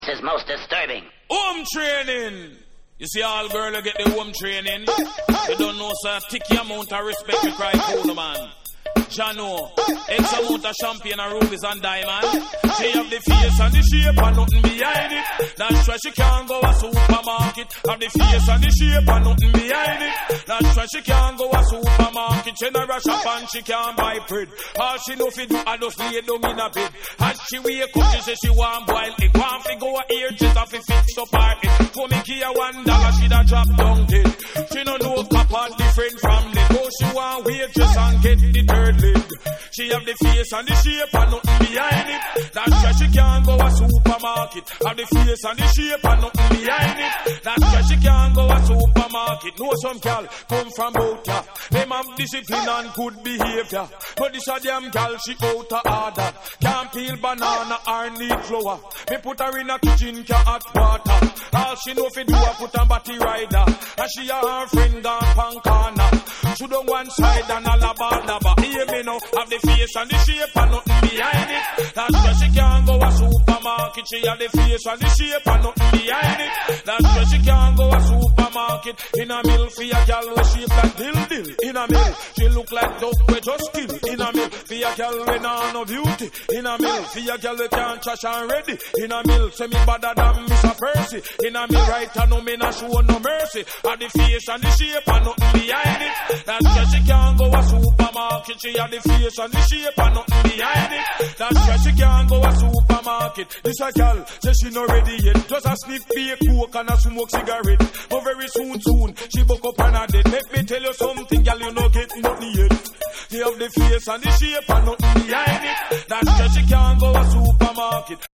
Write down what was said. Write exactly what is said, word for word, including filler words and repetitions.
This is most disturbing. Home training. You see all girl get the home training. You don't know, sir. Ticky amount of respect me cry for the man. Jano, X amount of champagne and rubies and diamonds. She have the face and the shape and nothing behind it. That's why she can't go a supermarket. Have the face and the shape and nothing behind it. That's why she can't go a supermarket. She never shop and she can't buy bread. All she know fi do a just lay down in a bed. As she wake up, she say she want boil egg. Want fi go a ear just a fi fix up her head. Go make her one dollar, she da drop down dead. She no know copper different from the go. She want waitress and get the third. She have the face and the shape and nothing behind it. That's why she can't go a supermarket. Have the face and the shape and nothing behind it. That's why she can't go a supermarket. Know some gal come from out ya. Them have discipline and good behavior. But this a damn gal, she out of order. Can't peel banana or need flour. Me put her in a kitchen, can hot water. All she know fi do a put a batty rider. And she and her friend gone pan corner. She on one side and a laba laba. Hear me now, have the face and the shape and nothing behind it. That's why she can't go a supermarket. She have the face and the shape and nothing behind it. That's why she can't go a supermarket. In a mill for a gal with shape like dill dill. In a mill, she look like duck with just skill. In a mill, for a gal with no beauty. In a mill, for a gal with can't trash and ready. In a mill, say me better than Mister Percy. In a mill, right and no me not show no mercy. Have the face and the shape and nothing behind it. That's why she can't go a supermarket. She have the face and the shape and nothing behind it. That's why she can't go a supermarket. This a gal, say she not ready yet. Just a sniff beer coke and a smoke cigarette. But very soon, soon, she buck up and a dead. Let me tell you something, gal, you no get nothing yet. She have the face and the shape and nothing behind it. That's why she can't go a supermarket.